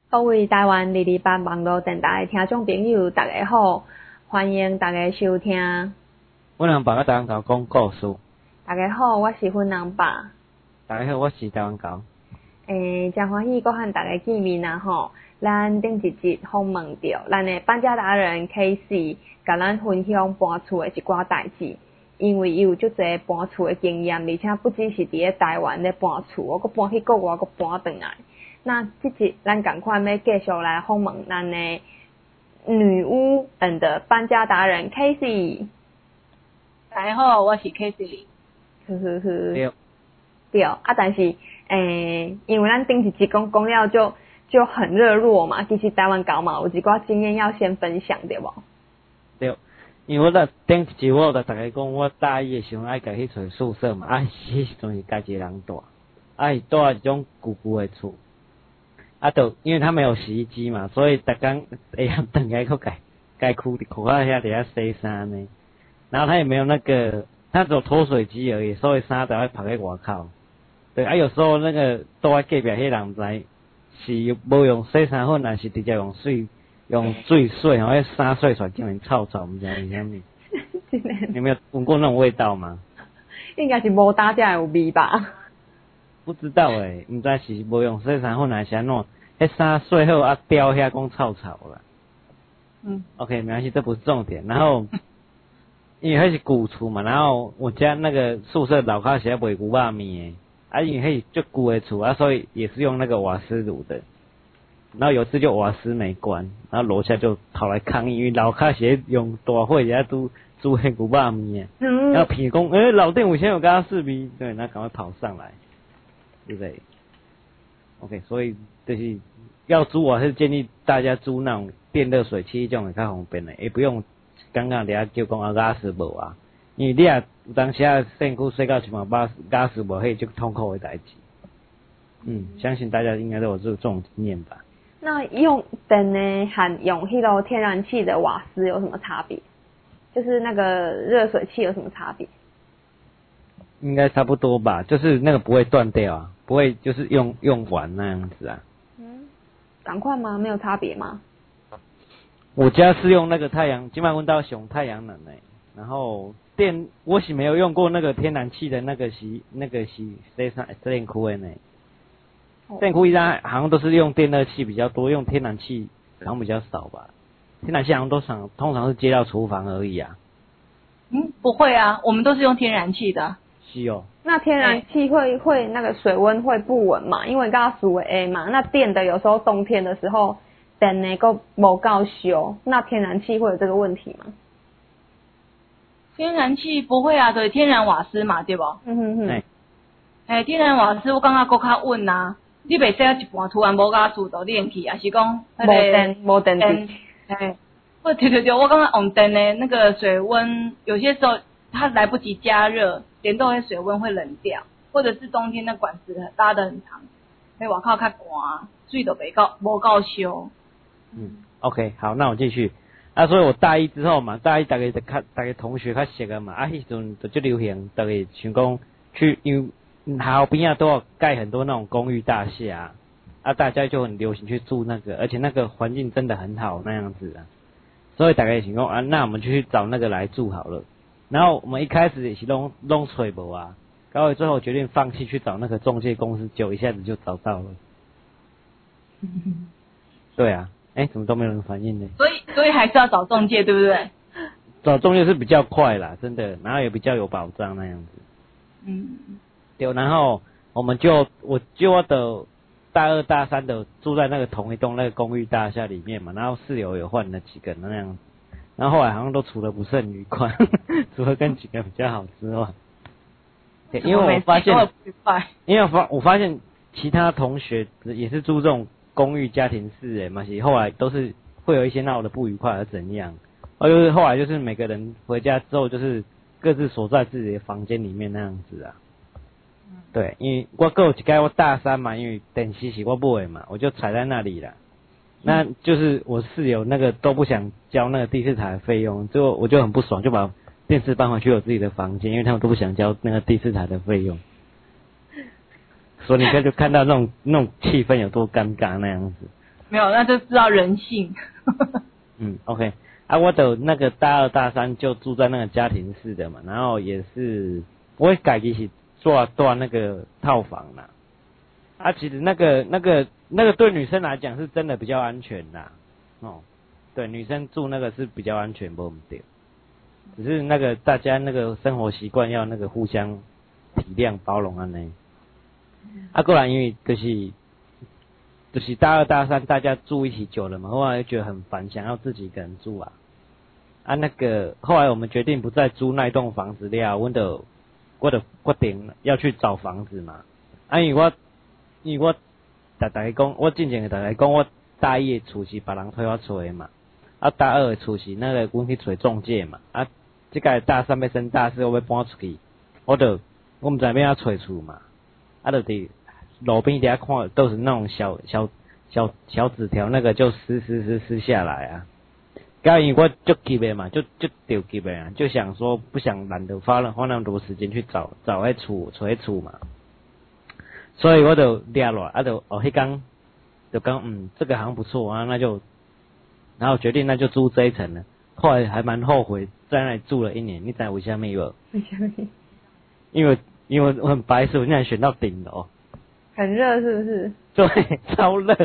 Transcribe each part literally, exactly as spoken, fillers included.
各位台湾二二八网络电台的听众朋友，大家好，欢迎大家收听。 阮人爸甲台湾狗讲故事。 大家好，我是粉人爸。 大家好，我是台湾狗。 诶，真欢喜，搁和大家见面啊吼！咱顶一集访问到咱的搬家达人 K C， 甲咱分享搬厝的一寡代志。因为伊有足侪搬厝的经验，而且不只是伫咧台湾咧搬厝，我搁搬去国外，搁搬转来。那这集咱赶快要继续来访问咱的女巫等的搬家达人 K C。 大家好，我是 K C。 呵呵呵。 对。 对啊，但是诶，因为咱顶一集讲讲了就就很热络嘛，其实台湾搞嘛有一寡经验要先分享对无？ 对，因为我咧顶一集我有甲大家讲，我大一的时候爱家去找宿舍嘛，啊，迄时阵是家己一个人住，啊，是住一种旧旧的厝。啊，就因为他没有洗衣机嘛，所以逐工会晓等下去改改裤裤仔遐底下洗衫呢。然后他也没有那个，他只有脱水机而已，所以衫都要抛在外口。对啊，有时候那个住在隔壁迄人知是无用洗衫粉，还是直接用水用水洗，然后迄衫洗出来竟然臭臭，唔知为虾米。你有没有闻过那种味道吗？ 应该是无打才有味吧。 不知道诶，唔知是无用洗衫粉还是安怎，迄衫洗好啊掉遐讲臭臭啦。 嗯 ，OK， 没关系，这不是重点。然后，因为迄是古厝嘛，然后我家那个宿舍楼骹是卖牛肉面诶，啊，因为迄就旧的厝啊，所以也是用那个瓦斯炉的。然后有次就瓦斯没关，然后楼下就跑来抗议，因为楼骹是用大火在煮煮迄牛肉面， 嗯， 然后评讲，诶、欸，老店我先有跟他视频，对，然后赶快跑上来。对不对 ？OK， 所以就是要租，我还是建议大家租那种电热水器，这种会较方便的，也不用刚刚人家叫讲啊 gas 无啊，因为你啊有当时啊身躯洗到一半把 gas 无，迄就痛苦的代志。嗯，相信大家应该都有这种经验吧。 那用电呢和用迄个天然气的瓦斯有什么差别？就是那个热水器有什么差别？ 应该差不多吧，就是那个不会断掉啊，不会就是用用完那样子啊。 嗯，赶快吗？没有差别吗？ 我家是用那个太阳，基本上闻到熊太阳能诶、欸，然后电我是没有用过那个天然气的那个洗那个洗洗衫洗内裤的呢。洗内裤一般好像都是用电热器比较多，用天然气好像比较少吧。天然气好像都常通常是接到厨房而已啊。 嗯，不会啊，我们都是用天然气的。 是哦。 那天然气会会那个水温会不稳嘛？因为刚刚属 A 嘛，那电的有时候冬天的时候电呢够无够修，那天然气会有这个问题吗？ 天然气不会啊，对，天然瓦斯嘛，对不？ 嗯哼哼。 哎、 欸，天然瓦斯我感觉搁较稳啊，你袂使啊一半突然无甲厝就冷去，还是讲无电无电池。 哎，或对对对，我刚刚用电的那个水温，有些时候它来不及加热，连豆的水温会冷掉，或者是冬天的管子拉得很长，所以外口较寒，水都袂够无够烧。 嗯 ，OK， 好，那我继续。啊，所以我大一之后嘛，大一大家就较大家同学较熟啊嘛，啊，迄时阵就最流行，大家想讲去，因为学校边啊都要盖很多那种公寓大厦啊，啊，大家就很流行去住那个，而且那个环境真的很好那样子啊，所以大家想讲啊，那我们就去找那个来住好了。然后我们一开始也是弄弄吹无啊，然后最后决定放弃去找那个中介公司，就一下子就找到了。对啊。哎、欸，怎么都没有人反应呢？ 所以，所以还是要找中介，对不对？ 找中介是比较快啦，真的，然后也比较有保障那样子。 嗯。 对，然后我们就我就我的大二大三的住在那个同一栋那个公寓大厦里面嘛，然后室友有换了几个那样子，然后后来好像都处得不是很愉快，除了跟几个比较好之外。对，因为我发现，因为我发我发现其他同学也是住这种公寓家庭式诶嘛，其实后来都是会有一些闹得不愉快而怎样，而就是后来就是每个人回家之后就是各自锁在自己的房间里面那样子啊。对，因为我还有一个我大三嘛，因为电视是我买的嘛，我就踩在那里了。那就是我室友那个都不想交那个第四台的费用，最后我就很不爽，就把电视搬回去我自己的房间，因为他们都不想交那个第四台的费用。所以你可以就看到那种那种气氛有多尴尬那样子。 没有，那就知道人性。 嗯 ，OK， 啊，我的那个大二大三就住在那个家庭式的嘛，然后也是我改己是做做那个套房啦。啊，其实那个那个那个对女生来讲是真的比较安全啦，哦，对，女生住那个是比较安全，不对。只是那个大家那个生活习惯要那个互相体谅包容安尼。啊，过来因为就是就是大二大三大家住一起久了嘛，后来就觉得很烦，想要自己一个人住啊。啊，那个后来我们决定不再租那栋房子了，我就我就决定要去找房子嘛。啊，因为我因为我大大家讲，我之前给大家讲，我大一的厝是别人推我找的嘛，啊大二的厝是那个阮去找中介嘛，啊这个大三要升大四，我要搬出去，我就我唔知要要找厝嘛，啊就伫路边底下看都是那种小小小小纸条，那个就撕撕撕撕下来啊。刚因为我就急的嘛，就就丢急的啊，就想说不想懒得花了花那么多时间去找找迄厝找迄厝嘛，所以我就抓落，啊就哦迄天就讲嗯这个好像不错啊，那就然后决定那就租这一层了。后来还蛮后悔在那里住了一年，你知道为什么没有？ 为什么？ 因为因为我很白痴，我竟然选到顶楼。 很热是不是？ 对，超热，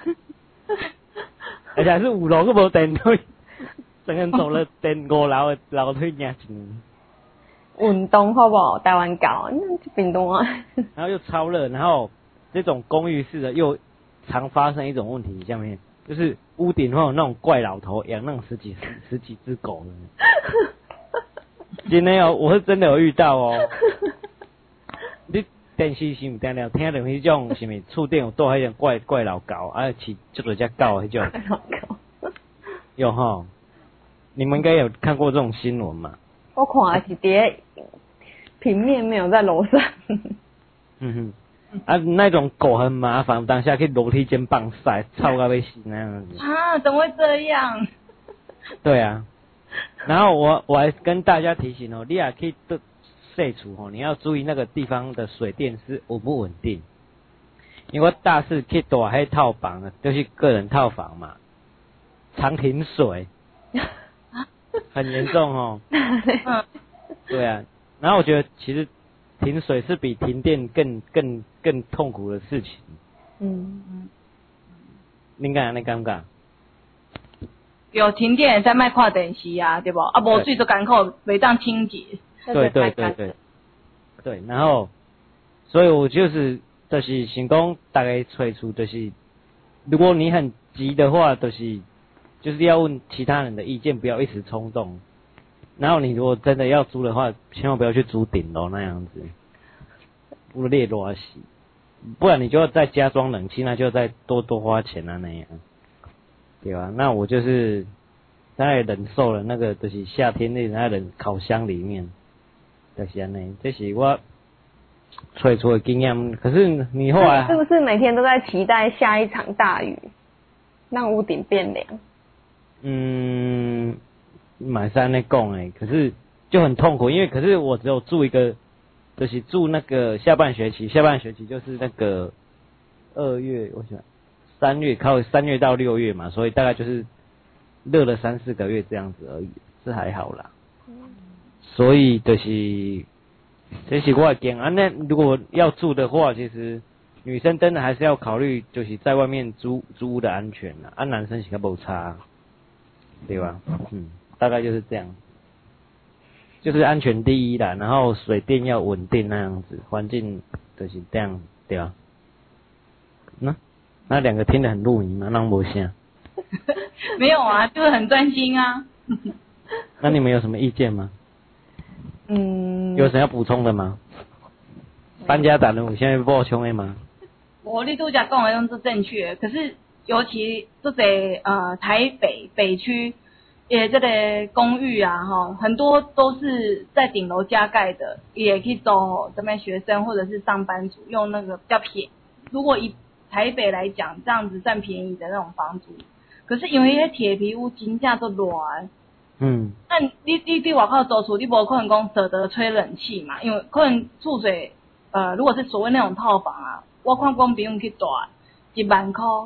而且还是五楼都无电梯，整个人走了电五楼的楼梯行进。 运动好不好？台湾搞，那去屏东啊。 然后又超热，然后这种公寓式的又常发生一种问题，下面就是屋顶会有那种怪老头养那种十几十几只狗的。今天有，我是真的有遇到哦。你电视是唔听了，听到迄种什么厝顶有住迄种怪怪老狗，啊饲足多只狗迄种。 怪老狗。 有哈，你们应该有看过这种新闻嘛？ 我看的是伫平面，没有在楼上。 嗯哼，啊那种狗很麻烦，当下去楼梯间棒晒，臭到要死那样子。 啊，怎么会这样？对啊，然后我我还跟大家提醒哦，你也可以对设厝哦，你要注意那个地方的水电是稳不稳定。因为我大四去住迄套房啊，就是个人套房嘛，常停水，很严重哦。 嗯， 对啊，然后我觉得其实停水是比停电更更更痛苦的事情。 嗯嗯， 你敢你敢不敢？ 有停电在卖看电视啊，对不？啊，无水就艰苦，袂当清洁。 对对对对，对，然后，所以我就是就是想讲，大概催促就是，如果你很急的话，就是就是要问其他人的意见，不要一时冲动。然后你如果真的要租的话，千万不要去租顶楼那样子，不烈热死，不然你就要再加装冷气，那就再多多花钱啊那样，对吧？那我就是大概忍受了那个就是夏天那在冷烤箱里面，就是安尼，这是我催出的经验。可是你后来是不是每天都在期待下一场大雨，让屋顶变凉？ 嗯。买山那供哎，可是就很痛苦，因为可是我只有住一个，就是住那个下半学期，下半学期就是那个二月，我想三月靠三月到六月嘛，所以大概就是热了三四个月这样子而已，这还好啦。所以就是这是我的经验。那如果要住的话，其实女生真的还是要考虑，就是在外面租租屋的安全啦，啊男生是较无差，对吧？嗯。大概就是这样，就是安全第一啦，然后水电要稳定那样子，环境就是这样，对吧？那那两个听得很入迷吗？那不像。 没有啊，就是很专心啊。 那你们有什么意见吗？ 嗯。 有什么要补充的吗？搬家打人，我现在爆冲的吗？ 我你都讲讲的都是正确，可是尤其这在呃台北北区。也这个公寓啊，哈，很多都是在顶楼加盖的，也可以走这边学生或者是上班族用那个比较便宜。如果以台北来讲，这样子算便宜的那种房租，可是因为那些铁皮屋金价都乱，嗯，那你你你外口租厝，你无可能讲舍得吹冷气嘛，因为可能住水，呃，如果是所谓那种套房啊，我看光不用去住一万块。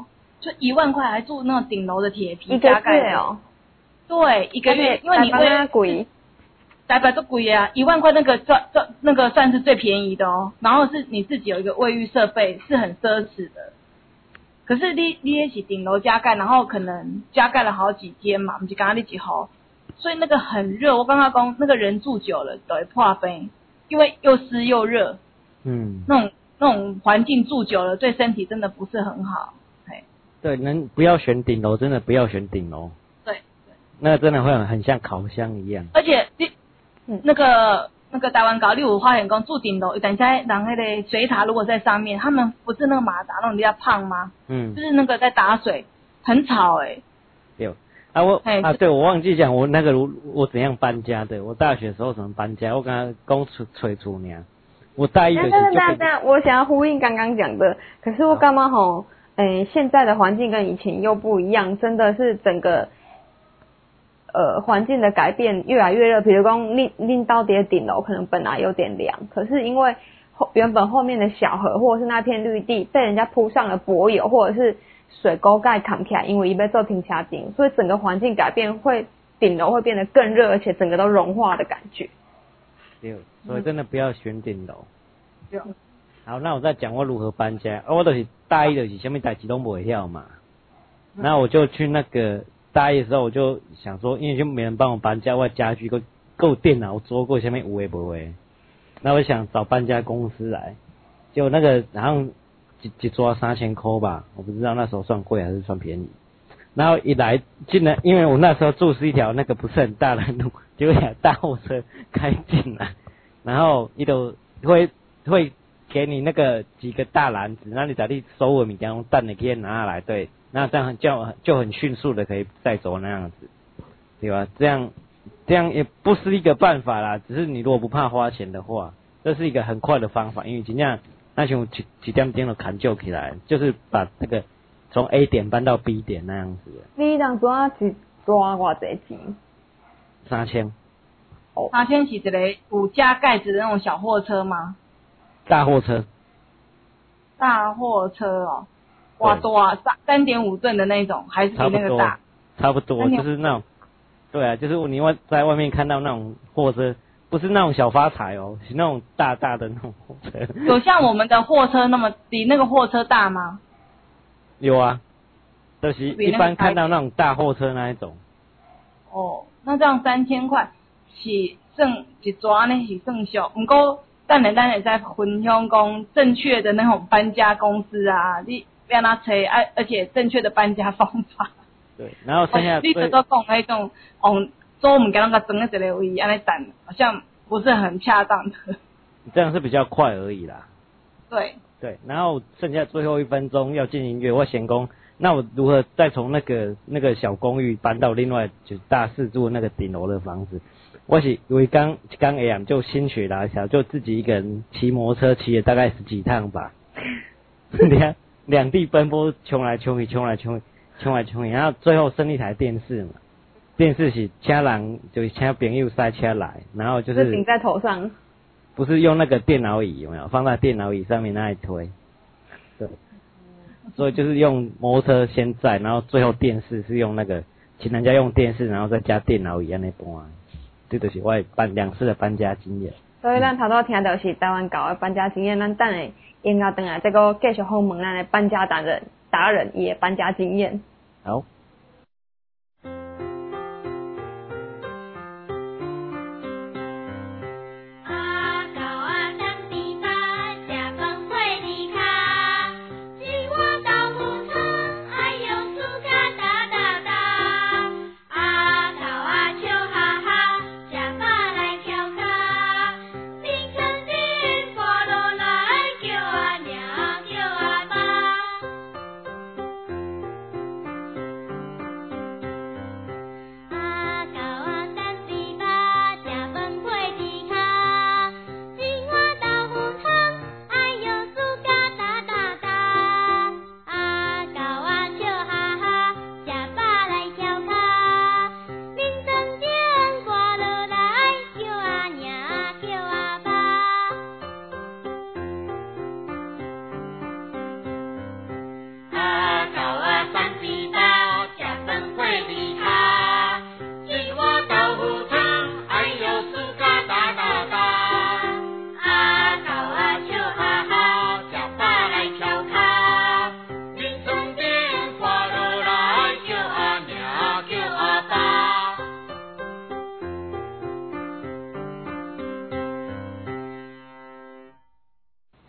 就一万块还住那种顶楼的铁皮一个加盖月哦， 对，一个月，因为你会贵， 台北都贵啊，一万块那个算算那个算是最便宜的哦。然后是你自己有一个卫浴设备，是很奢侈的。可是你你也是顶楼加盖，然后可能加盖了好几间嘛，不是刚刚那几号，所以那个很热。我刚刚讲那个人住久了都会破病，因为又湿又热， 嗯， 那种那种环境住久了，对身体真的不是很好。嘿， 对，能不要选顶楼，真的不要选顶楼。 对， 那个真的会很很像烤箱一样。 而且你那个那个台湾高，例如花园宫住顶楼，等一下让那个水塔如果在上面，他们不是那个马达那种比较胖吗？ 嗯， 就是那个在打水，很吵哎、欸。 有啊，我嘿啊，对我忘记讲我那个我我怎样搬家的。我大学的时候怎么搬家？我刚刚刚吹吹出呢。我大一的时候就但但我想要呼应刚刚讲的，可是我干嘛吼？诶，现在的环境跟以前又不一样，真的是整个。呃，环境的改变越来越热，比如讲令令到底的顶楼可能本来有点凉，可是因为后原本后面的小河或者是那片绿地被人家铺上了柏油或者是水沟盖扛起来，因为一被做停车顶，所以整个环境改变会顶楼会变得更热，而且整个都融化的感觉。 对，所以真的不要选顶楼。 对。 好，那我再讲我如何搬家。啊、我就是大一就是什么代志都不会晓嘛，那我就去那个。大一的时候我就想说，因为就没人帮我搬家，我家具够够电脑桌够下面有诶不会，那我想找搬家公司来，结果那个好像一一抓三千块吧，我不知道那时候算贵还是算便宜。然后一来进来，因为我那时候住是一条那个不是很大的路，结果一台大货车开进来，然后伊都会会给你那个几个大篮子，那你在你收的物件用蛋的可以拿下来，对。那这样就就很迅速的可以带走那样子，对吧？这样这样也不是一个办法啦，只是你如果不怕花钱的话，这是一个很快的方法，因为真正那像几几点钟就砍就起来，就是把那个从 A 点搬到 B 点那样子的。 嗯你当初啊是抓偌济钱？ 三千。 哦， 三千是一个有加盖子的那种小货车吗？ 大货车。 大货车哦。哇多啊，三三点五吨的那种，还是比那个大？ 差不多，差不多就是那种，对啊，就是你外在外面看到那种货车，不是那种小发财哦，是那种大大的那种货车。 有像我们的货车那么比那个货车大吗？ 有啊，就是一般看到那种大货车那一种。 哦，那这样三千块是算一抓呢，是算小，不过等下等下再分享讲正确的那种搬家公司啊，你。要拿车，而而且正确的搬家方法。 对，然后剩下你只都讲那种，哦，做物件那个装在一个位，安尼等，好像不是很恰当的。 这样是比较快而已啦。 对。 对，然后剩下最后一分钟要进音乐，我闲工，那我如何再从那个那个小公寓搬到另外就大四住那个顶楼的房子？我是因为刚刚 A M 就心血来潮，就自己一个人骑摩托车骑了大概十几趟吧。你看。两地奔波，冲来冲去，冲来冲去，冲来冲去，然后最后剩一台电视嘛。电视是请人就是请朋友塞车来，然后就是顶在头上， 不是用那个电脑椅有没有放在电脑椅上面那一推，对，所以就是用摩托车先载，然后最后电视是用那个请人家用电视，然后再加电脑椅安尼搬，这就是我搬两次的搬家经验。 所以咱头拄听到是台湾搞的搬家经验，咱等下应该等下这个继续访问咱的搬家达人达人伊的搬家经验。 好。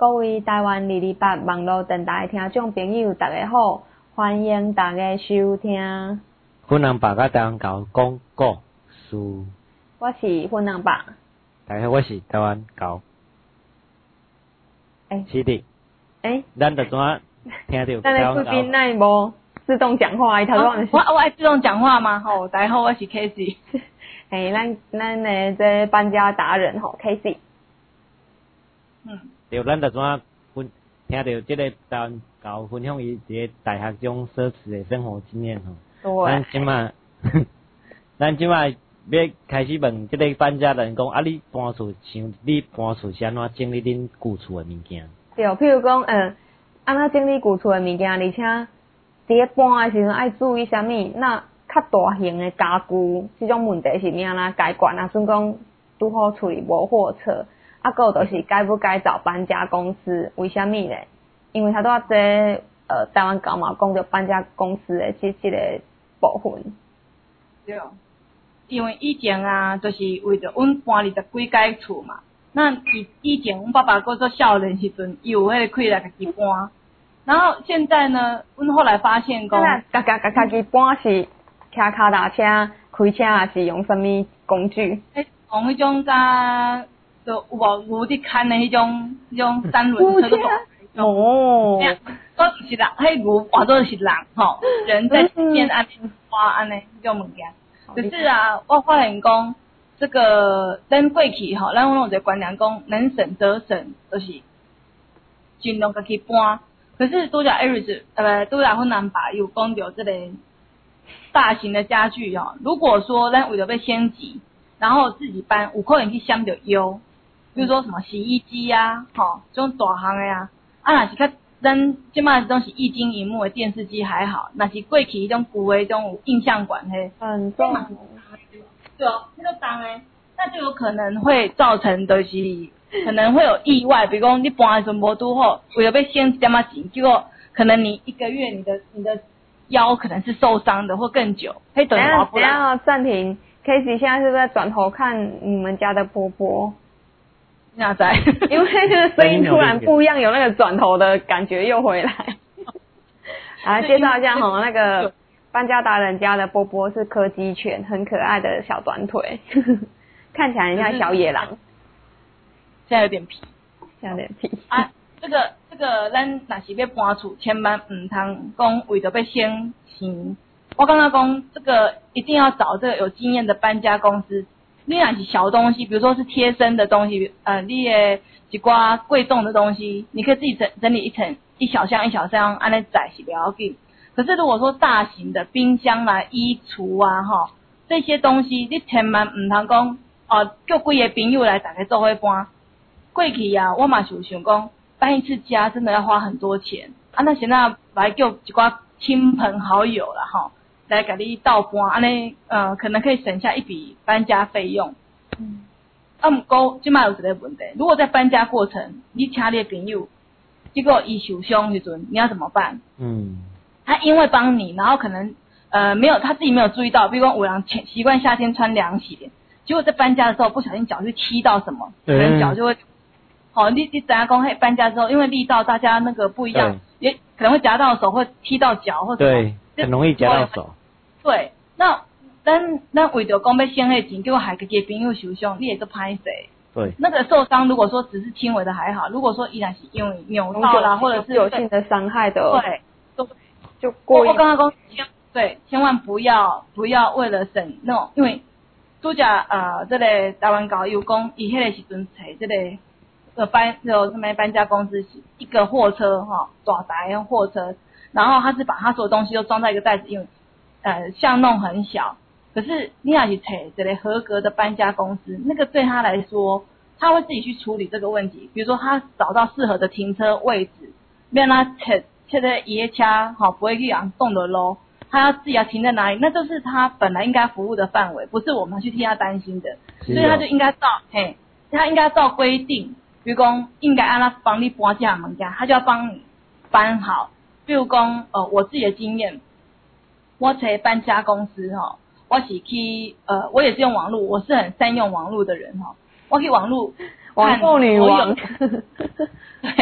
各位台湾二二八网络电台听众朋友，大家好，欢迎大家收听。 粉红爸甲台湾狗讲故事。 我是粉红爸。 大家好，我是台湾狗。 诶、欸， 是的。 诶、欸， 咱就怎啊听到台湾狗？咱的贵宾那无自动讲话，伊头拄我我爱自动讲话吗？吼，大家好，我是 Casey。 嘿，咱咱的这搬家达人吼 Casey。 嗯。 对，咱就怎啊分听到这个台湾狗分享伊一个大学中奢侈的生活经验吼。 对。 咱即马，咱即马要开始问这个搬家人讲，啊，你搬厝像你搬厝是安怎整理恁旧厝的物件？ 对，譬如讲，嗯，安怎整理旧厝的物件，而且伫咧搬的时阵爱注意啥物？那较大型的家具，这种问题是怎啦解决？啊，算讲拄好厝里无货车，啊，还有就是该不该找搬家公司？为虾米咧？因为他拄仔这呃台湾狗嘛讲到搬家公司的这这个部分。 对，因为以前啊，就是为着阮搬二十几间厝嘛。那以以前阮爸爸搁做少年时阵，伊有迄个气力家己搬。然后现在呢，阮后来发现讲， 家家家家己搬是骑脚踏车、开车还是用什么工具？ 诶，用迄种甲就有无牛伫牵的迄种迄种三轮车都哦， 都是人，迄牛换做是人吼，人在前面安尼花安尼迄种物件。可是啊，我发现讲。这个咱过去吼，咱有一个观念讲，能省则省，就是尽量家己搬。可是拄则 Aris 呃，拄则阮男爸有讲到这个大型的家具吼，如果说咱为了要升级，然后自己搬，有可能去想着优，比如说什么洗衣机啊，吼，这种大行的啊，啊若是较咱即摆这种是液晶萤幕的电视机还好，若是过去迄种旧的迄种有印象馆嘿， 很重。 对哦，那个当然，那就有可能会造成的是，可能会有意外，比如讲你搬的时候无拄好，为了要先点嘛钱，结果可能你一个月你的你的腰可能是受伤的或更久，会等划不来。 等下暂停 ，Casey 现在是不是在转头看你们家的波波？ 那在， 因为就是声音突然不一样，有那个转头的感觉又回来。来介绍一下哈，那个。搬家达人家的波波是柯基犬，很可爱的小短腿，看起来很像小野狼。 现在有点皮， 现在有点皮。 啊，这个这个，咱若是要搬厝，千万唔通讲为着要省钱。我刚刚讲这个一定要找这个有经验的搬家公司。你若是小东西，比如说是贴身的东西，呃，你的一寡贵重的东西，你可以自己整整理一层一小箱一小箱，安尼载是不要紧。可是如果说大型的冰箱啊、衣橱啊，哈这些东西，你千万唔通讲哦，叫几个朋友来大家做伙搬。过去啊，我嘛是有想讲搬一次家真的要花很多钱啊，那现在来叫一寡亲朋好友啦，哈，来给你倒搬，安尼呃可能可以省下一笔搬家费用。嗯，啊，不过即摆有一个问题，如果在搬家过程，你请你的朋友，结果伊受伤时阵，你要怎么办？嗯。他因为帮你，然后可能呃没有他自己没有注意到，比如说我让习惯夏天穿凉鞋，结果在搬家的时候不小心脚去踢到什么，可能脚就会，好、哦，你你等下讲嘿搬家之后，因为力道大家那个不一样，也可能会夹到手或踢到脚或者对，很容易夹到手。 对，那咱咱为着讲要省迄钱，结果还个给朋友受伤，你也都歹势。 对， 那个受伤如果说只是轻微的还好，如果说依然是因为扭到啦，或者是有性的伤害的， 对。 就过我刚刚讲，对，千万不要不要为了省那种，因为拄则呃，这个台湾狗有讲，伊迄个时阵找这个呃搬有什么搬家公司是一个货车哈，大台用货车，然后他是把他所有东西都装在一个袋子，因为呃巷弄很小，可是你要去找这个合格的搬家公司，那个对他来说，他会自己去处理这个问题，比如说他找到适合的停车位置，让他找。现在伊的车好不会去让动的咯，他要自己要停在哪里，那就是他本来应该服务的范围，不是我们去替他担心的，所以他就应该照嘿，他应该照规定，比如讲应该按他帮你搬这样物件，他就要帮你搬好。比如讲呃我自己的经验，我找搬家公司哈，我是去呃我也是用网络，我是很善用网络的人哈，我去网络网络女王， 对。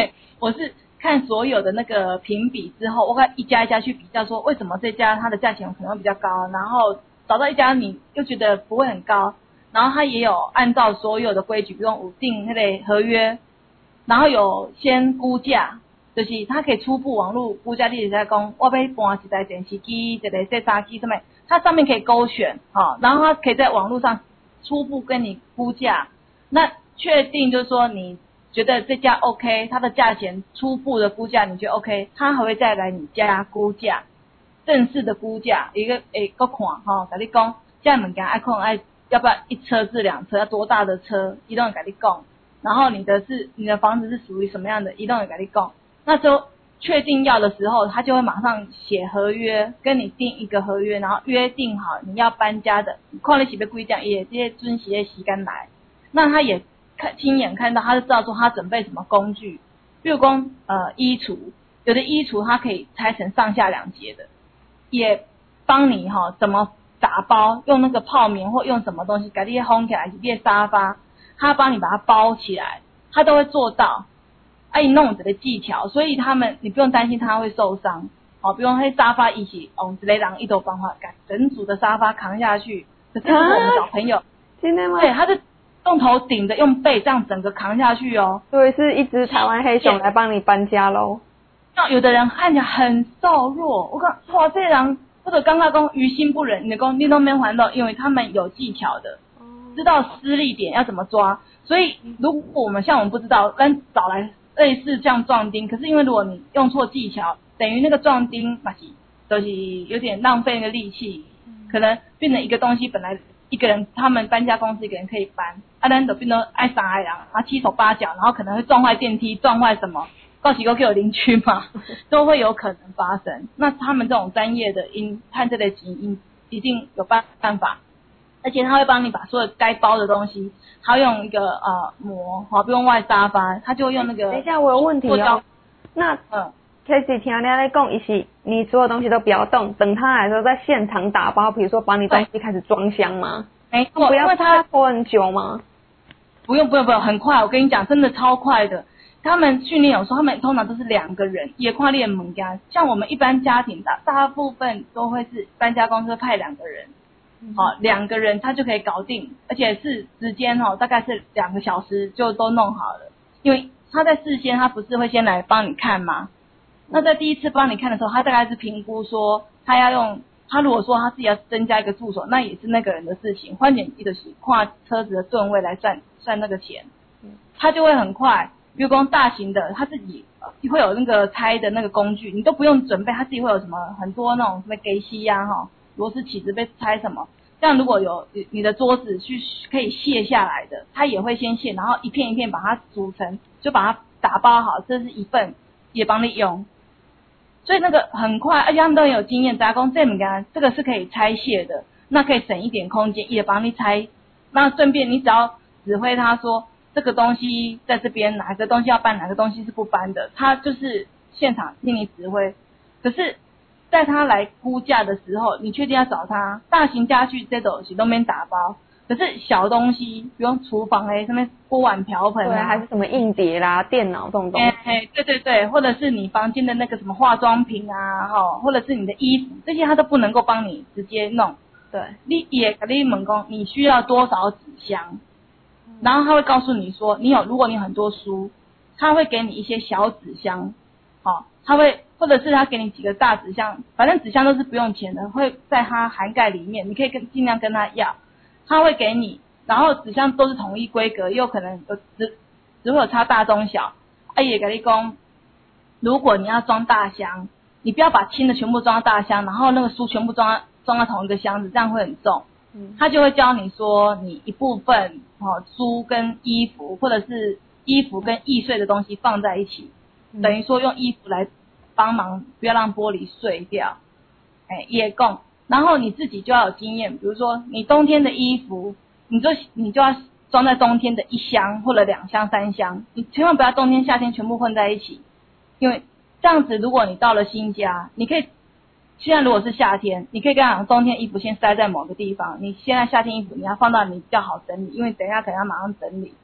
我是看所有的那个评比之后，我看一家一家去比较，说为什么这家它的价钱可能会比较高，然后找到一家你又觉得不会很高，然后它也有按照所有的规矩，比如有订那个合约，然后有先估价，就是它可以初步网络估价，例如在讲我要搬一台电视机，一个洗衫机什么，它上面可以勾选，好，然后它可以在网络上初步跟你估价，那确定就是说你觉得这家 OK， 它的价钱初步的估价你觉得 OK， 它还会再来你家估价，正式的估价，一个诶个看哈，跟你讲，现在物件爱看爱要不要一车至两车，要多大的车，移动跟你讲，然后你的是你的房子是属于什么样的，移动跟你讲，那时候确定要的时候，他就会马上写合约，跟你订一个合约，然后约定好你要搬家的，看你是要几点，也这些准时的时间来，那他也看亲眼看到，他就知道说他准备什么工具，比如说呃衣橱，有的衣橱它可以拆成上下两节的，也帮你哈、哦、怎么打包，用那个泡棉或用什么东西给你烘起来，一变沙发，他帮你把它包起来，他都会做到，啊，一弄这个技巧，所以他们你不用担心他会受伤，好、哦，不用黑沙发一起，哦，之类让一头帮他赶整组的沙发扛下去，这是我们小朋友， 真的吗？ 对，他是用头顶着，用背这样整个扛下去哦。 所以是一只台湾黑熊来帮你搬家喽。 那有的人看起来很瘦弱，我看哇，这人或者刚刚讲于心不忍，你讲你都没还到，因为他们有技巧的，知道施力点要怎么抓。所以如果我们像我们不知道，跟找来类似这样壮丁，可是因为如果你用错技巧，等于那个壮丁嘛是就是有点浪费那个力气，可能变成一个东西本来。一个人，他们搬家公司一个人可以搬，啊，咱就变成爱三个人，然后七手八脚，然后可能会撞坏电梯，撞坏什么，告几个给我邻居嘛，都会有可能发生。那他们这种专业的因看这类基因，一定有办办法，而且他会帮你把所有该包的东西，他用一个呃膜，好，不用外沙发，他就用那个。 等一下，我有问题哦。那嗯。Casey 听人家在讲，一是你所有东西都不要动，等他来的时候在现场打包，比如说把你东西开始装箱吗？ 没错， 不要因为他拖很久吗？ 不用不用不用，很快，我跟你讲，真的超快的。他们训练有时候他们通常都是两个人，也跨练门家，像我们一般家庭大大部分都会是搬家公司派两个人，好、嗯，两个人他就可以搞定，而且是时间哦，大概是两个小时就都弄好了，因为他在事先他不是会先来帮你看吗？那在第一次帮你看的时候，他大概是评估说，他要用他如果说他自己要增加一个助手，那也是那个人的事情，换点一个是跨车子的吨位来算算那个钱，他就会很快。比如说大型的，他自己会有那个拆的那个工具，你都不用准备，他自己会有什么很多那种什么给息呀哈，螺丝起子被拆什么，像如果有你的桌子去可以卸下来的，他也会先卸，然后一片一片把它组成，就把它打包好，这是一份也帮你用。所以那个很快，而且他们都很有经验，杂工这么干，这个是可以拆卸的，那可以省一点空间，也帮你拆。那顺便你只要指挥他说，这个东西在这边，哪个东西要搬，哪个东西是不搬的，他就是现场听你指挥。可是，在他来估价的时候，你确定要找他，大型家具这东西都没打包。可是小东西，比如厨房诶，什么锅碗瓢盆啊， 还是什么硬碟啦、电脑这种东西， 哎哎，对对对，或者是你房间的那个什么化妆品啊，哈，或者是你的衣服，这些他都不能够帮你直接弄。 对， 你也给你门工，你需要多少纸箱，然后他会告诉你说，你有如果你有很多书，他会给你一些小纸箱，好，他会或者是他给你几个大纸箱，反正纸箱都是不用钱的，会在它涵盖里面，你可以跟尽量跟他要。他会给你，然后纸箱都是统一规格，又可能有只只会有差大中小。啊也给你讲，如果你要装大箱，你不要把轻的全部装到大箱，然后那个书全部装装到同一个箱子，这样会很重。嗯，他就会教你说，你一部分哦书跟衣服，或者是衣服跟易碎的东西放在一起，嗯、等于说用衣服来帮忙，不要让玻璃碎掉。哎，也供。然后你自己就要有经验，比如说你冬天的衣服，你就你就要装在冬天的一箱或者两箱三箱，你千万不要冬天夏天全部混在一起，因为这样子如果你到了新家，你可以现在如果是夏天，你可以跟他讲冬天衣服先塞在某个地方，你现在夏天衣服你要放到你比较好整理，因为等一下可能要马上整理，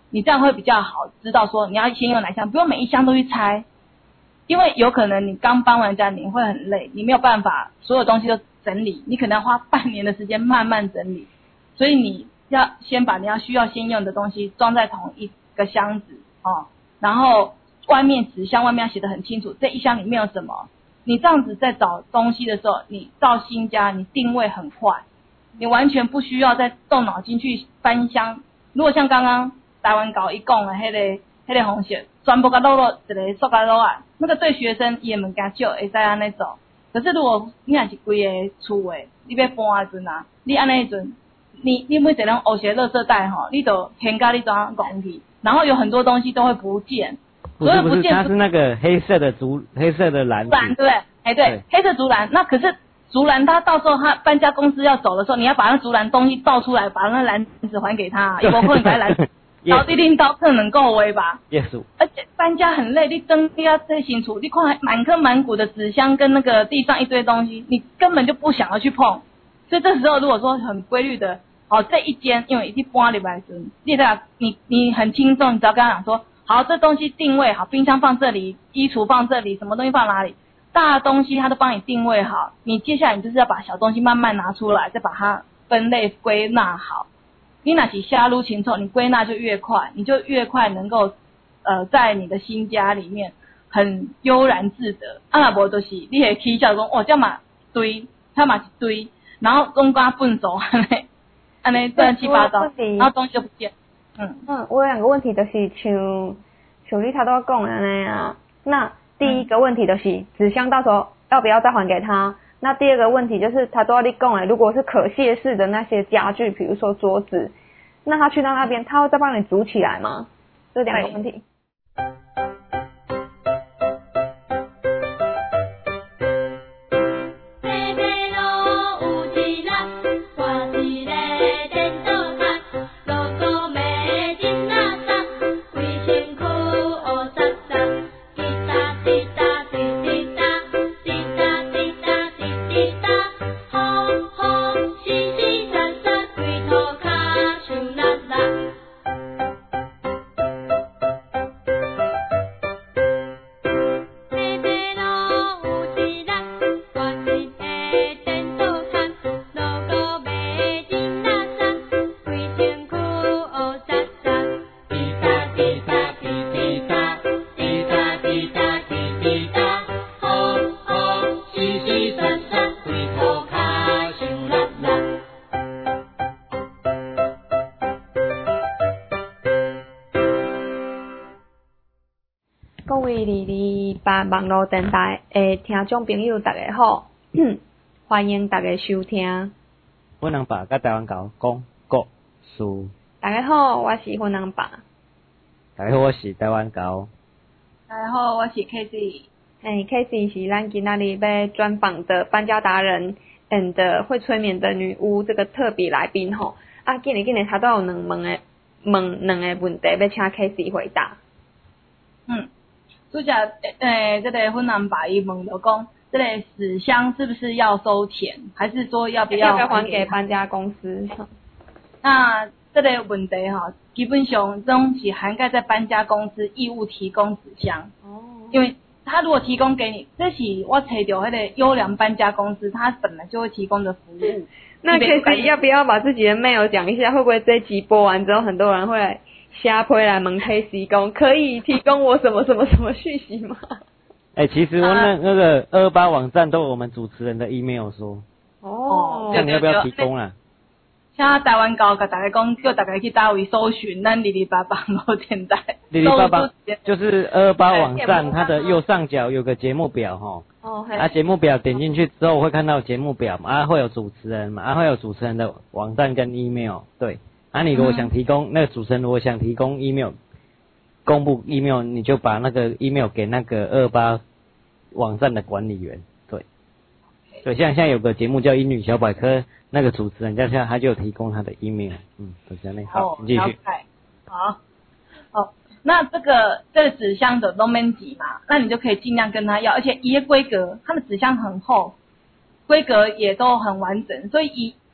你这样会比较好知道说你要先用哪一箱，不用每一箱都去拆，因为有可能你刚搬完家你会很累，你没有办法所有东西都整理，你可能要花半年的时间慢慢整理，所以你要先把你要需要先用的东西装在同一个箱子哦，然后外面纸箱外面要写得很清楚，这一箱里面有什么，你这样子在找东西的时候，你到新家你定位很快，你完全不需要再动脑筋去翻箱。如果像刚刚台湾搞一讲的迄个迄个方式，全部甲落落一个塑胶袋啊，那个对学生伊物件少会使安尼做。可是如果你若是规个厝诶，你要搬的阵啊，你安尼阵，你你每一种黑色垃圾袋吼，你都掀甲你怎样讲去，然后有很多东西都会不见。 不是不是，它是那个黑色的竹黑色的篮子， 对不对？哎对，对黑色竹篮。那可是竹篮，它到时候他搬家公司要走的时候，你要把那竹篮东西倒出来，把那篮子还给他，有可能把篮子倒地定倒可能够位吧？ 耶稣！ 而且搬家很累，你整理要再清楚，你看满坑满谷的纸箱跟那个地上一堆东西，你根本就不想要去碰。所以这时候如果说很规律的，好这一间因为已经搬礼拜阵，你在你你很轻松，你只要跟他讲说。好，这东西定位好，冰箱放这里，衣橱放这里，什么东西放哪里，大东西他都帮你定位好。你接下来你就是要把小东西慢慢拿出来，再把它分类归纳好。你哪起下路清楚，你归纳就越快，你就越快能够呃在你的新家里面很悠然自得。啊，无就是你会起笑讲，哦，这嘛堆，它嘛一堆，然后中间笨手安尼，安尼乱七八糟，然后东西就不见。嗯嗯，我有两个问题，就是像像你他都讲的那样。那第一个问题就是纸箱到时候要不要再还给他？那第二个问题就是他都要你讲的，如果是可卸式的那些家具，比如说桌子，那他去到那边，他会再帮你组起来吗？这两个问题。各位二二八网络电台的听众朋友，大家好，欢迎大家收听。 粉人爸甲台湾狗讲故事。 大家好，我是粉人爸。 大家好，我是台湾狗。 大家好，我是 K C。 哎 ，K C 是咱今仔日要专访的搬家达人 and 会催眠的女巫这个特别来宾吼。啊，今日今日他都有两问的问两个问题要请 K C 回答。 嗯。主角诶，这个芬兰爸伊问就讲，这个纸箱是不是要收钱，还是说要不要要不要还给搬家公司？ 那这个问题哈，基本上都是涵盖在搬家公司义务提供纸箱。哦。因为他如果提供给你，这是我找到那个优良搬家公司，他本来就会提供的服务。 那 K C 要不要把自己的 mail 讲一下？会不会这一集播完之后，很多人会来瞎推来问 K C 讲，可以提供我什么什么什么讯息吗？ 哎、欸，其实我那、啊、那个二二八网站都有我们主持人的 email 说。 哦。 这样你要不要提供啊？ 像台湾高甲大家讲，叫大家去单位搜寻咱哩哩八八网电台。 哩哩八八就是二二八网站，它的右上角有个节目表哈。哦。啊，节目表点进去之后会看到节目表嘛，啊会有主持人嘛，啊会有主持人的网站跟 email， 对。啊，你如果想提供、嗯、那个主持人如果想提供 email， 公布 email， 你就把那个 email 给那个二二八网站的管理员，对。对，像现在有个节目叫英语小百科，那个主持人叫他就有提供他的 email， 嗯，就这样。好，继续。 好，好，那这个这个纸箱的都免挤嘛，那你就可以尽量跟他要，而且一页规格，它的纸箱很厚，规格也都很完整，所以以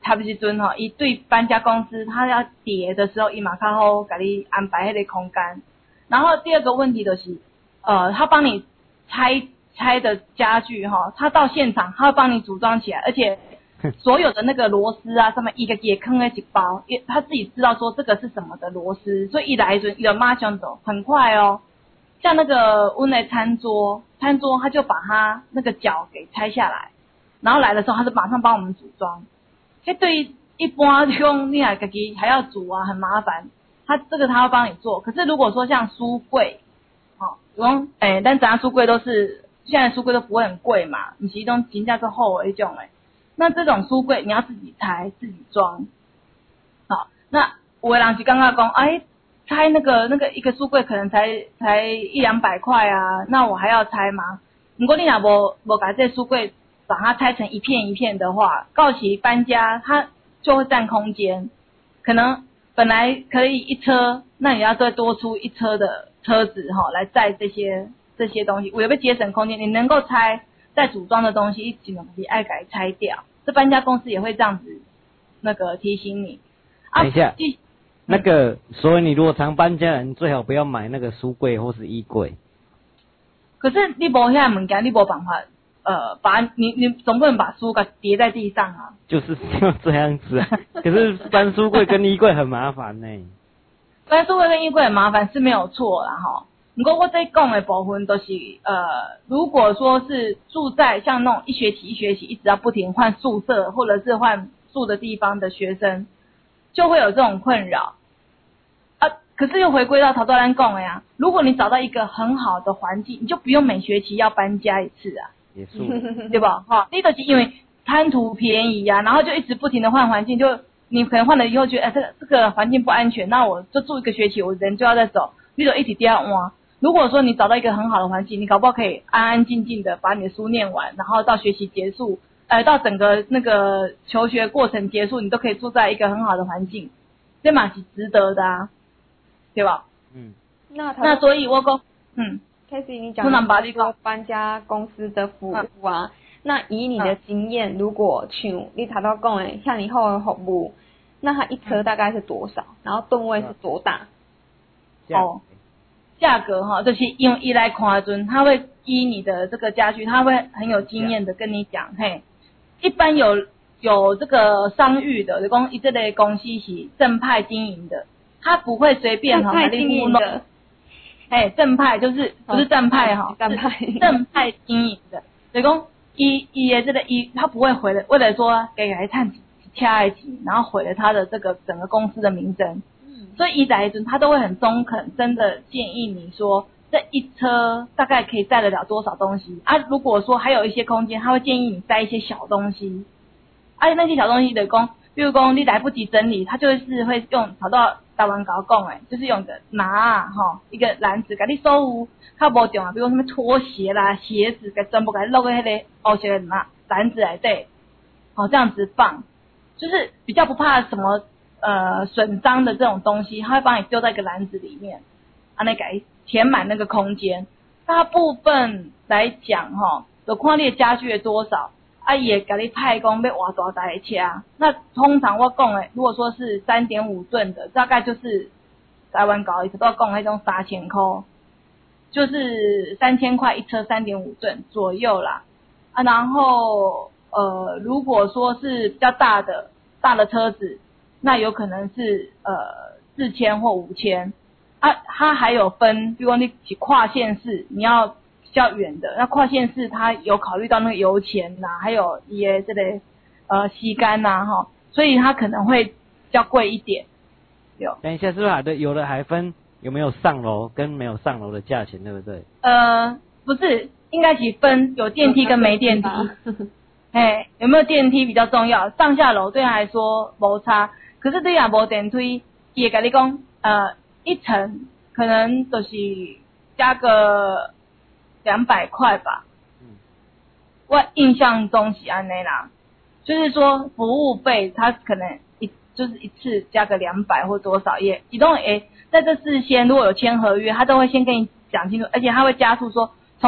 差不时阵吼，伊对搬家公司他要叠的时候，伊嘛较好给你安排迄个空间。然后第二个问题就是，呃，他帮你拆拆的家具哈，他到现场他会帮你组装起来，而且所有的那个螺丝啊，上面一个也坑了几包，也他自己知道说这个是什么的螺丝，所以一来一准，有马上走，很快哦。像那个温的餐桌，餐桌他就把它那个脚给拆下来，然后来的时候他就马上帮我们组装。这对于一般用你还自己还要煮啊，很麻烦。他这个他会帮你做，可是如果说像书柜，哦，讲诶，但咱书柜都是现在书柜都不会很贵嘛，你其中金价是厚的一种诶，那这种书柜你要自己拆自己装，好，那有的人是刚刚讲，哎，拆那个那个一个书柜可能才才一两百块啊，那我还要拆吗？如果你若无无把这书柜把它拆成一片一片的话，到期搬家它就会占空间，可能本来可以一车，那你要再多出一车的车子哈、哦，来载这些这些东西，我有没有节省空间？你能够拆再组装的东西，尽量你爱改拆掉。这搬家公司也会这样子那个提醒你。 等一下，嗯、那个，所以你如果常搬家人，最好不要买那个书柜或是衣柜。 可是你无遐物件，你无办法。呃，把你你总不能把书给叠在地上啊？ 就是就这样子啊。可是搬书柜跟衣柜很麻烦呢、欸。 搬书柜跟衣柜很麻烦是没有错啦哈。不过我在讲的部分都是呃，如果说是住在像那种一学期一学期一直要不停换宿舍或者是换住的地方的学生，就会有这种困扰啊。可是又回归到陶多兰讲的呀，如果你找到一个很好的环境，你就不用每学期要搬家一次啊。 也是， 对吧？哈，第一个是因为贪图便宜呀、啊，然后就一直不停的换环境，就你可能换了以后觉得，哎，这个这个环境不安全，那我就住一个学期，我人就要再走，你就一起第二哇。如果说你找到一个很好的环境，你搞不好可以安安静静的把你的书念完，然后到学期结束，呃，到整个那个求学过程结束，你都可以住在一个很好的环境，这嘛是值得的啊，对吧？ 嗯， 那那所以我讲，嗯。 Casey， 你讲的说搬家公司的服务啊，嗯、那以你的经验，嗯、如果像你查到讲的像你后的服务，那它一车大概是多少？嗯、然后吨位是多大？ 哦，价格哈，就是用一来看准，他会依你的这个家具，他会很有经验的跟你讲，嘿，一般有有这个商誉的，公这类公司是正派经营的，他不会随便哈， 正派经营的。 哎，正派就是不是正派哈， 正派正派经营的，所以讲一一的这个一，他不会毁了，为了说给来探掐一级，然后毁了他的这个整个公司的名声。嗯，所以一来一准，他都会很中肯，真的建议你说这一车大概可以载得了多少东西啊？如果说还有一些空间，他会建议你载一些小东西，而、啊、且那些小东西的讲，比如讲你来不及整理，他就是会用跑到。台湾搞讲诶，就是用个拿啊吼一个篮子，给你所有较无重啊，比如什么拖鞋啦、鞋子，给全部给落在迄个黑色的篮篮子内底，好这样子放，就是比较不怕什么呃损伤的这种东西，他会帮你丢在一个篮子里面，啊那给填满那个空间。大部分来讲吼，有看你的家具的多少。啊，也给你派工要挖多大的车，那通常我讲的，如果说是三点五吨的，大概就是台湾搞一次都要讲那种三千块，就是三千块一车，三点五吨左右啦。啊，然后呃，如果说是比较大的大的车子，那有可能是呃四千或五千。啊，它还有分，比如说你跨县市，你要。比较远的，那跨县市它有考虑到那个油钱呐、啊，还有一些这类呃吸干呐哈，所以它可能会比较贵一点。有， 等一下是不是还对？有的还分有没有上楼跟没有上楼的价钱，对不对？ 呃，不是，应该是分有电梯跟没电梯。哎，有没有电梯比较重要？上下楼对他来说没差，可是对啊没电梯，也跟你讲，呃，一层可能就是加个。两百块吧，嗯，我印象中是安内啦，就是说服务费他可能一就是一次加个两百或多少也，其中诶在这事先如果有签合约，他都会先跟你讲清楚，而且他会加速说从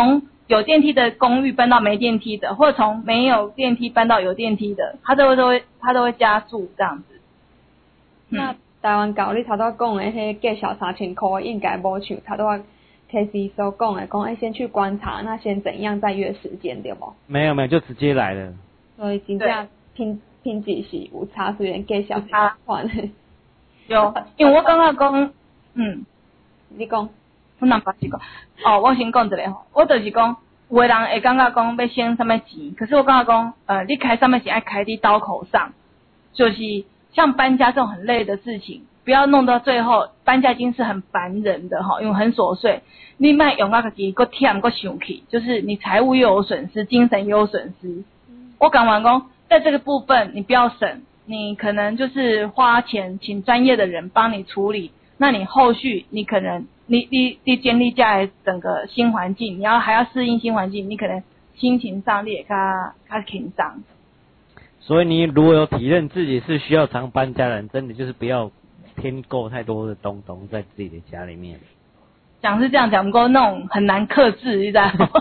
有电梯的公寓搬到没电梯的，或者从没有电梯搬到有电梯的，他都会都会他都会加注这样子。 嗯、那台湾教你头拄讲的迄计小三千块，应该无像头拄 K C 所讲的，讲哎先去观察，那先怎样再约时间对无？ 没有没有，就直接来了。 所以真正品品质是有差，虽然计小三款。 有，因为我感觉讲，嗯， 你讲， 我哪把是讲？哦，我先讲一个吼，我就是讲，有的人会感觉讲要省什么钱，可是我感觉讲，呃，你开什么钱要开在刀口上，就是像搬家这种很累的事情，不要弄到最后，搬家已经是很烦人的哈，因为很琐碎，你卖用啊个己个忝个生气，就是你财务又有损失，精神又有损失。嗯、我讲完讲，在这个部分你不要省。你可能就是花钱请专业的人帮你处理，那你后续你可能你你你建立下来整个新环境，你要还要适应新环境，你可能心情上你也较较紧张。 所以你如果有体认自己是需要常搬家的人，真的就是不要添购太多的东东在自己的家里面。 讲是这样讲，不过那种很难克制，你知道吗？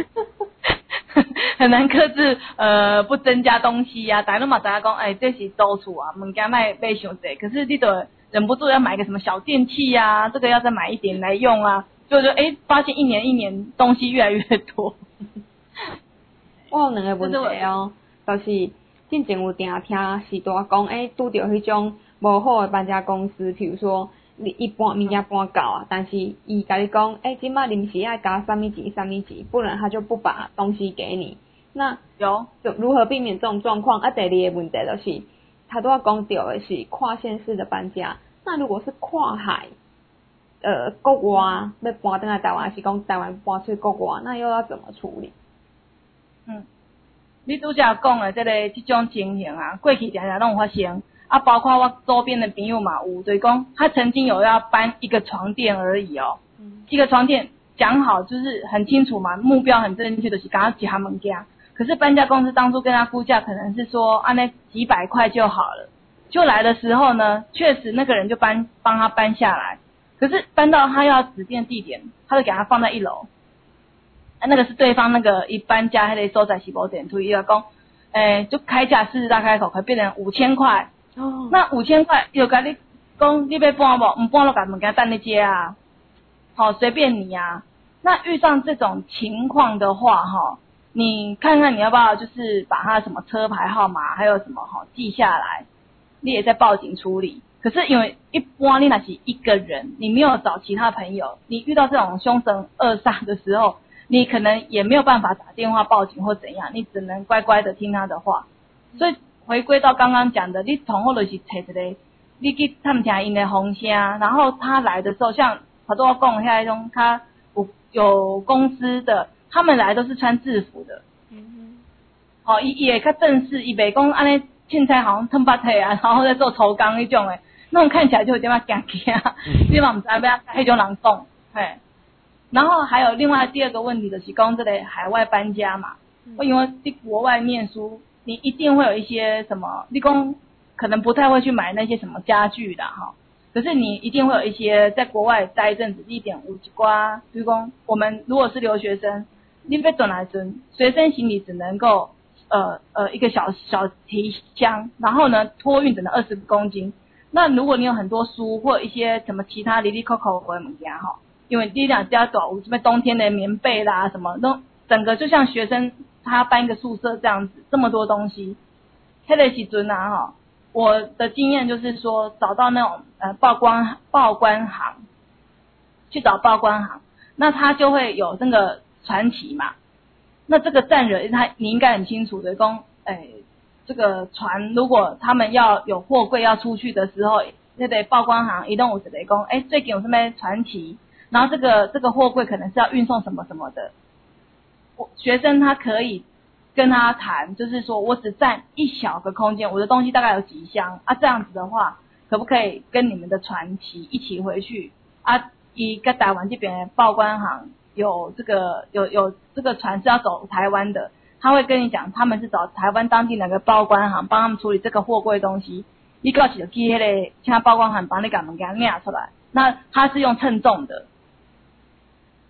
很难克制，呃，不增加东西呀、啊。大家嘛，大家讲，哎，这是租厝啊，物件卖买伤济，可是你就忍不住要买个什么小电器呀、啊，这个要再买一点来用啊，就就哎，发现一年一年东西越来越多。 我有两个问题哦，就是之前有定听时大讲，哎，拄着迄种无好的搬家公司，譬如说你一搬物件搬到啊，但是伊甲你讲，哎，今麦临时要加什么钱什么钱，不然他就不把东西给你。那有就如何避免这种状况？啊，第二个问题就是，他都要讲到的是跨县市的搬家。那如果是跨海，呃，国外要搬回来台湾，是讲台湾搬去国外，那又要怎么处理？ 嗯，你拄则讲的这个这种情形啊，过去常常拢有发生。啊，包括我周边的朋友嘛，有就是讲他曾经有要搬一个床垫而已哦，嗯、一个床垫讲好就是很清楚嘛，目标很正确的是刚刚几他们家。可是搬家公司当初跟他估价可能是说啊那几百块就好了，就来的时候呢，确实那个人就搬帮他搬下来，可是搬到他要指定地点，他就给他放在一楼，啊那个是对方那个一搬家还得收在洗保点出一个讲，诶就开价四十大开口，可变成五千块，哦，那五千块有跟你讲你要搬不，唔搬就把物件等你接啊，好随便你啊，那遇上这种情况的话哈。你看看你要不要就是把他什么车牌号码还有什么哈记下来，你也在报警处理。可是因为一般你那是一个人，你没有找其他朋友，你遇到这种凶神恶煞的时候，你可能也没有办法打电话报警或怎样，你只能乖乖的听他的话。所以回归到刚刚讲的，你同好就是找一个，你去探听因的风声，然后他来的时候，像好多讲那种他有有公司的。他们来都是穿制服的，嗯哼，哦，伊也较正式，伊袂讲安尼凊彩好像吞巴腿啊，然后在做抽工那种诶，那种看起来就有点仔惊惊啊，你嘛唔知要迄种人讲，嘿。然后还有另外第二个问题就是讲这个海外搬家嘛，嗯、因为在国外念书，你一定会有一些什么，你讲可能不太会去买那些什么家具的哈。可是你一定会有一些在国外待一阵子，一点有一寡，比如讲我们如果是留学生。你要转来转，随身行李只能够呃呃一个小小提箱，然后呢托运只能二十公斤。那如果你有很多书或一些什么其他里里扣扣的物件哈，因为你两家走有什么冬天的棉被啦什么，都整个就像学生他搬一个宿舍这样子，这么多东西。迄个时阵啊哈，我的经验就是说找到那种呃报关报关行，去找报关行，那他就会有那个。传奇嘛，那这个站人他你应该很清楚的，讲，哎，这个船如果他们要有货柜要出去的时候，那得报关行一动五十雷公，哎，最近有什么传奇，然后这个这个货柜可能是要运送什么什么的，我学生他可以跟他谈，就是说我只占一小个空间，我的东西大概有几箱啊，这样子的话，可不可以跟你们的传奇一起回去啊？以个台湾这边的报关行。有这个有有这个船是要走台湾的，他会跟你讲，他们是找台湾当地哪个报关行帮他们处理这个货柜东西，你到时就去那个像报关行帮你把物件拿出来，那他是用称重的，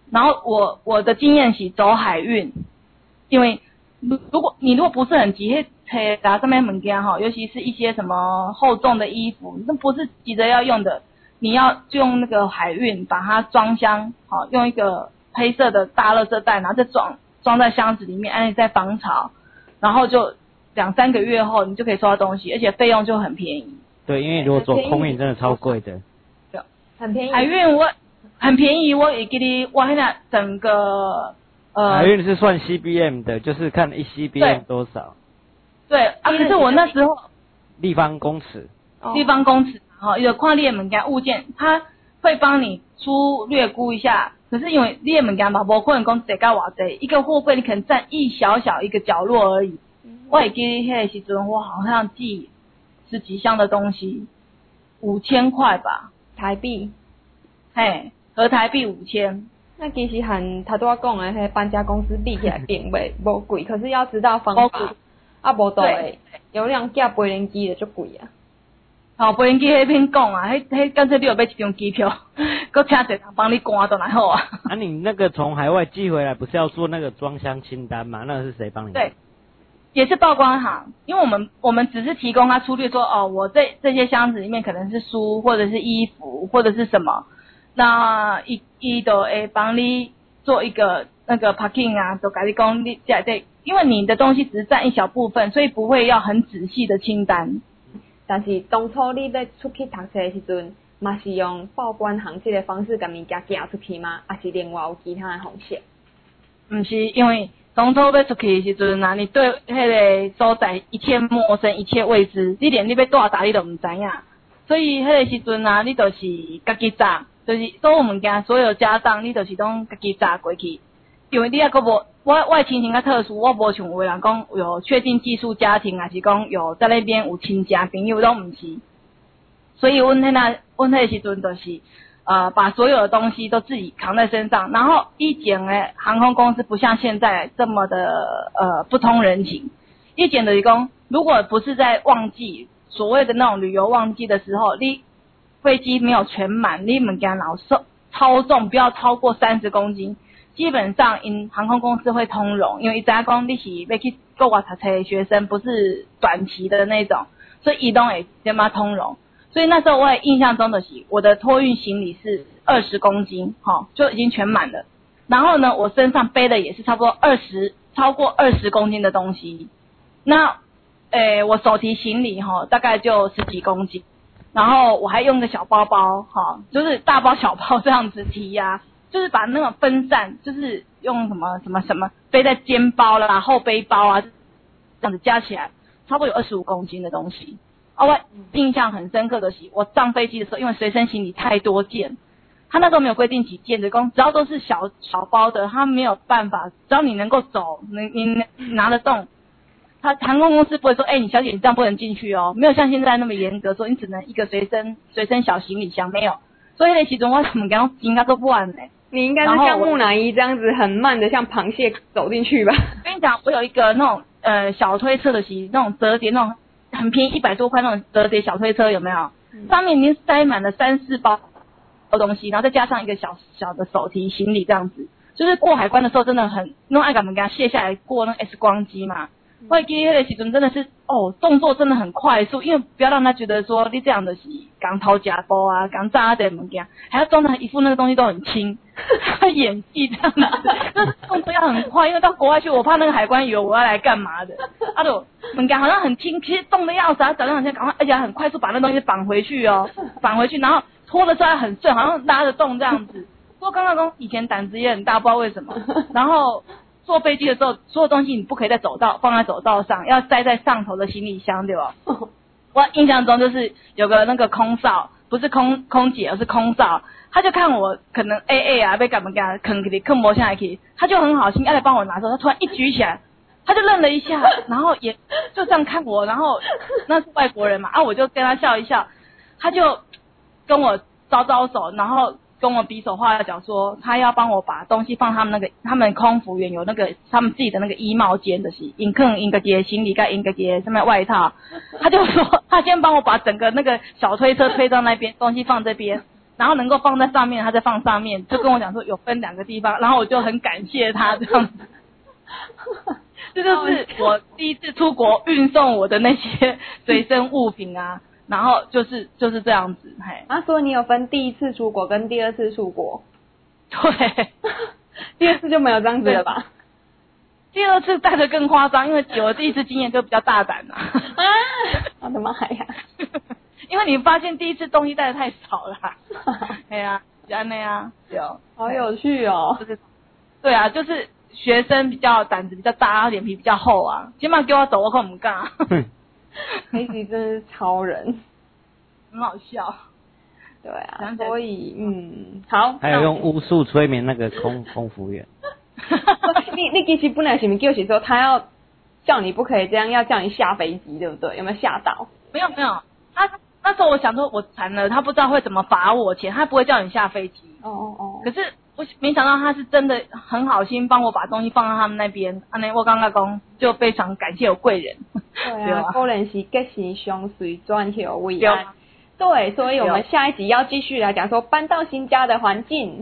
然后我我的经验是走海运，因为如如果你如果不是很急，车啊上面物件哈，尤其是一些什么厚重的衣服，那不是急着要用的，你要就用那个海运把它装箱，好，用一个黑色的大垃圾袋，然后再装装在箱子里面，安利在防潮，然后就两三个月后你就可以收到东西，而且费用就很便宜。 对，因为如果做空运真的超贵的。 对，很便宜。 海运我很便宜，我也给你，我现在整个呃。 海运是算 C B M 的，就是看一 C B M 多少。 对啊，可是我那时候立方公尺， 立方公尺，哈，有跨列门件物件，它会帮你粗略估一下。可是因为列门件嘛，无可能讲这个偌济，一个货柜你可能占一小小一个角落而已。嗯、我会记得那个时阵，我好像寄十几箱的东西，五千块吧， 台币， 嘿，合台币五千。 那其实和他都要讲的迄搬家公司比起来，并袂无贵，可是要知道方法。啊，无倒诶，有辆架飞人机的就贵啊。 好，飞人机迄边讲啊，迄迄干脆你有买一张机票，搁请一人帮你赶倒来好啊。 啊，你那个从海外寄回来，不是要做那个装箱清单吗？那个是谁帮你？ 对，也是报关行，因为我们我们只是提供他粗略说，哦，我这这些箱子里面可能是书，或者是衣服，或者是什么，那一一都会帮你做一个那个 packing 啊，都跟你讲你这这。因为你的东西只是占一小部分，所以不会要很仔细的清单。 但是当初你要出去读册的时阵，嘛是用报关行这个方式把物件寄出去吗？还是另外有其他的方式？ 不是，因为当初要出去的时阵啊，你对迄个所在一切陌生，一切未知，你连你要多大你都唔知影。所以迄个时阵啊，你就是家己查，就是所有物件、所有家当，你就是拢家己查过去。因为你也个无，我我的情形较特殊，我无像有人讲有确定寄宿家庭，还是讲有在那边有亲戚朋友都唔是，所以阮迄那阮迄时阵就是呃把所有的东西都自己扛在身上，然后以前的航空公司不像现在这么的呃不通人情，以前就是讲如果不是在旺季，所谓的那种旅游旺季的时候，你飞机没有全满，你物件老超超重不要超过三十公斤。基本上，因航空公司会通融，因为知影讲你是要去国外读册的学生，不是短期的那种，所以移动也先嘛通融。所以那时候我也印象中的是，我的托运行李是二十公斤，哈，就已经全满了。然后呢，我身上背的也是差不多二十，超过二十公斤的东西。那，诶，我手提行李哈，大概就十几公斤。然后我还用个小包包，哈，就是大包小包这样子提呀、啊。就是把那种分散，就是用什么什么什么背在肩包啦、后背包啊，这样子加起来，差不多有二十五公斤的东西。啊，我印象很深刻的是，我上飞机的时候，因为随身行李太多件，他那时候没有规定几件的，只要都是小小包的，他没有办法，只要你能够走，你你拿得动，他航空公司不会说，哎、欸，你小姐你这样不能进去哦，没有像现在那么严格，说你只能一个随身随身小行李箱，没有。所以那其中我怎么讲，应该都不完嘞。 你应该是像木乃伊这样子很慢的像螃蟹走进去吧？ 我跟你讲，我有一个那种呃小推车的席，那种折叠那种很便宜一百多块那种折叠小推车有没有？嗯、上面已经塞满了三四包东西，然后再加上一个小小的手提行李这样子，就是过海关的时候真的很弄爱敢们给它卸下来过那个 X 光机嘛。我记得那个时阵真的是哦，动作真的很快速，因为不要让他觉得说你这样的是刚掏假包啊，刚炸的物件，还要装的一副那个东西都很轻，演戏这样子，那动作要很快，因为到国外去，我怕那个海关以为我要来干嘛的，啊就物件好像很轻，其实动的要死，他早上先赶快，而且很快速把那东西绑回去哦，绑回去，然后拖的时候还很顺，好像拉得动这样子。说刚刚说以前胆子也很大，不知道为什么，然后。坐飞机的时候，所有东西你不可以在走道放在走道上，要塞在上头的行李箱，对吧？我印象中就是有个那个空少，不是空空姐，而是空少，他就看我可能 A A 啊被干嘛干嘛坑给坑不下来去，他就很好心要来帮我拿的时候，他突然一举起来，他就愣了一下，然后也就这样看我，然后那是外国人嘛，啊我就跟他笑一笑，他就跟我招招手，然后。跟我比手画脚说，他要帮我把东西放他们那个，他们空服员有那个他们自己的那个衣帽间的是，引坑引个节行李盖引个节上面外套，他就说他先帮我把整个那个小推车推到那边，东西放这边， 然后能够放在上面，他再放上面，就跟我讲说有分两个地方，然后我就很感谢他这样子。这就是我第一次出国运送我的那些随身物品啊，然后就是就是这样子，嘿。 啊，所以你有分第一次出国跟第二次出国？ 对， 第二次就没有这样子了吧？ 第二次带的更夸张，因为有了第一次经验就比较大胆啊。 啊，我的妈呀！ 因为你发现第一次东西带的太少了，对啊，这样那样，有， 好有趣哦。 就是，对啊，就是学生比较胆子比较大，脸皮比较厚啊。起码给我走，我可不干。 黑吉真是超人， 很好笑。 对啊，所以嗯，好。 还有用巫术催眠那个空空服员。 你你其实本来是不是就是说他要叫你不可以这样，要叫你下飞机，对不对？有没有吓到？ 没有没有，他那时候我想说我惨了，他不知道会怎么罚我钱，他不会叫你下飞机。 哦哦哦。 可是我没想到他是真的很好心帮我把东西放到他们那边，啊那我刚刚讲就非常感谢有贵人。 对啊，果然是吉时相随，转求为对安。对，所以我们下一集要继续来讲说搬到新家的环境。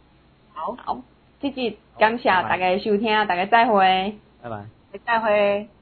好， 好，这集感谢大家的收听，大家再会。 拜拜。 再会。